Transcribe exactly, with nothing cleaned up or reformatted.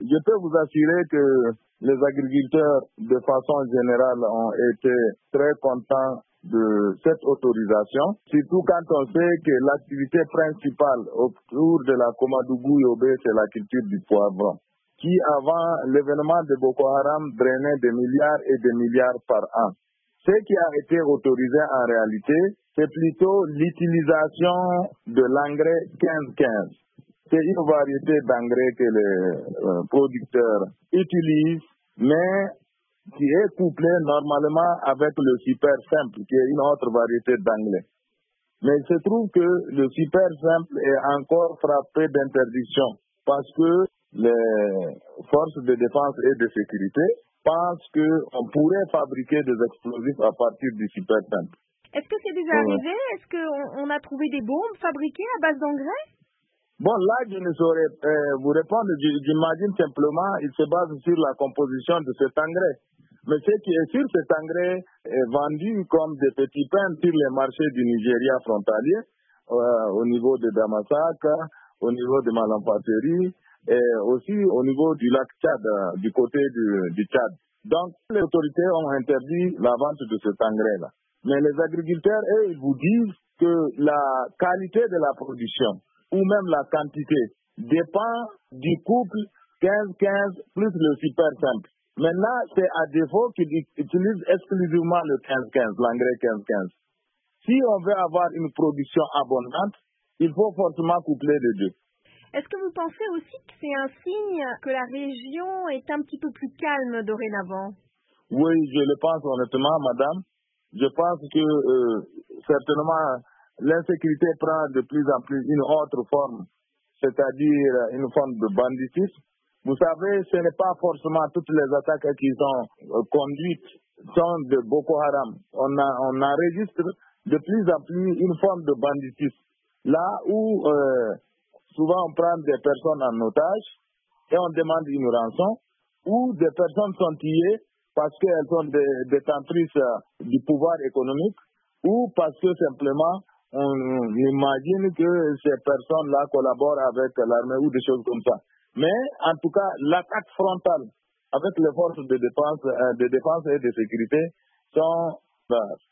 Je peux vous assurer que les agriculteurs, de façon générale, ont été très contents de cette autorisation, surtout quand on sait que l'activité principale autour de la Komadougou Yobe, c'est la culture du poivron, qui avant l'événement de Boko Haram drainait des milliards et des milliards par an. Ce qui a été autorisé en réalité, c'est plutôt l'utilisation de l'engrais quinze quinze. C'est une variété d'engrais que les euh, producteurs utilisent, mais qui est couplé normalement avec le super simple, qui est une autre variété d'engrais. Mais il se trouve que le super simple est encore frappé d'interdiction parce que les forces de défense et de sécurité pensent qu'on pourrait fabriquer des explosifs à partir du super simple. Est-ce que c'est déjà ouais. arrivé? Est-ce qu'on a trouvé des bombes fabriquées à base d'engrais? Bon, là, je ne saurais euh, vous répondre. J'imagine simplement, il se base sur la composition de cet engrais. Mais ce qui est sûr, cet engrais est vendu comme des petits pains sur les marchés du Nigeria frontalier, euh, au niveau de Damasak, au niveau de Malampateri, et aussi au niveau du lac Tchad, euh, du côté du, du Tchad. Donc, les autorités ont interdit la vente de cet engrais-là. Mais les agriculteurs, eux, ils vous disent que la qualité de la production, ou même la quantité, dépend du couple quinze quinze plus le super simple. Maintenant, c'est à défaut qu'ils utilisent exclusivement le quinze quinze, l'engrais quinze quinze. Si on veut avoir une production abondante, il faut forcément coupler les deux. Est-ce que vous pensez aussi que c'est un signe que la région est un petit peu plus calme dorénavant? Oui, je le pense honnêtement, madame. Je pense que euh, certainement l'insécurité prend de plus en plus une autre forme, c'est-à-dire une forme de banditisme. Vous savez, ce n'est pas forcément toutes les attaques qui sont euh, conduites sont de Boko Haram. On, a, on enregistre de plus en plus une forme de banditisme. Là où euh, souvent on prend des personnes en otage et on demande une rançon, ou des personnes sont tuées parce qu'elles sont des détentrices euh, du pouvoir économique, ou parce que simplement on imagine que ces personnes-là collaborent avec l'armée ou des choses comme ça. Mais en tout cas, l'attaque frontale avec les forces de défense, euh, de défense et de sécurité sont euh,